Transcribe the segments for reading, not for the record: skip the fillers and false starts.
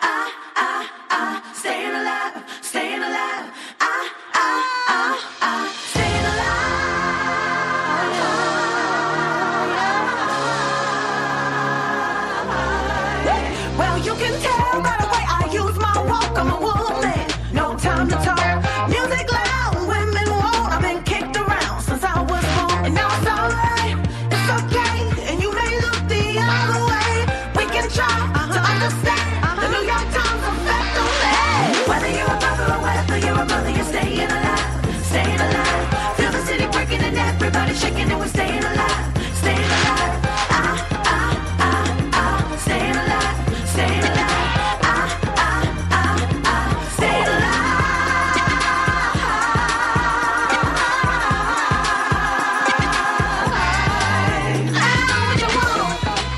Staying alive, staying alive. Staying alive. Well, you can tell by the way I use my walk. I'm a woman, no time to talk. Music loud, women won't. I've been kicked around since I was born, and now it's alright, it's okay. And you may look the other way. We can try to understand the New York Times effect on me. Whether you're a brother or whether you're a mother, you're staying alive, staying alive. Feel the city breaking and everybody shaking, and we're staying alive, staying alive. Staying alive, staying alive. Staying alive. What you want?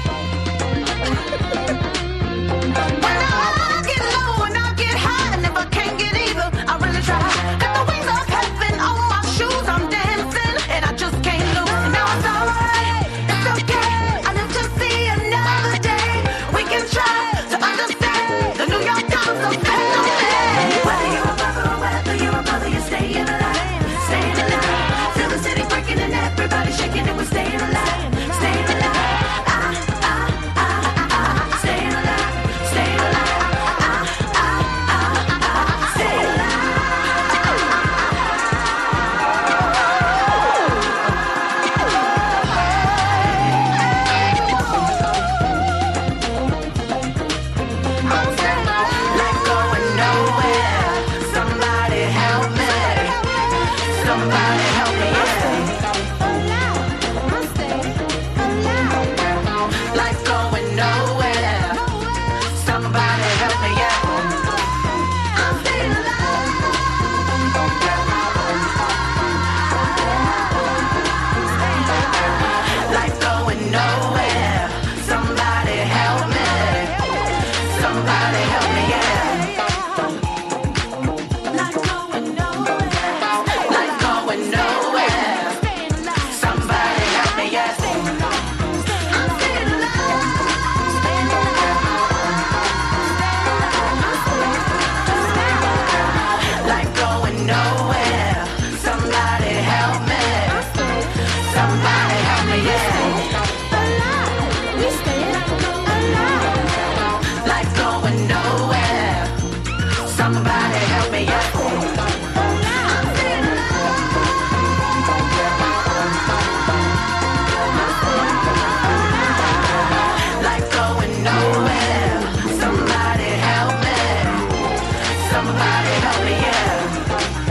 When I get low and I get high, and if I can't get even, I really try. Got the wings of heaven on my shoes, I'm dancing, and I just can't lose. And now it's alright, it's okay. I live to see another day. We can try to understand the New York Times effect on me. Whether you're a brother or whether you're a mother, you're staying alive, staying alive. Feel the city breaking and everybody shaking, and we're staying alive, staying alive. Staying alive, staying alive. Staying alive. Like going nowhere. Somebody help me. Somebody help me. Like going nowhere. Somebody help me. I'm staying alive. Like going nowhere. Somebody help me. Somebody help me, Like going nowhere. Like going nowhere. Somebody help me, I'm staying alive. Like going nowhere. Somebody help me. Somebody help me, We staying alive. Like going nowhere. Somebody help me, I'm staying alive. Like going nowhere. Somebody help me. Somebody help me,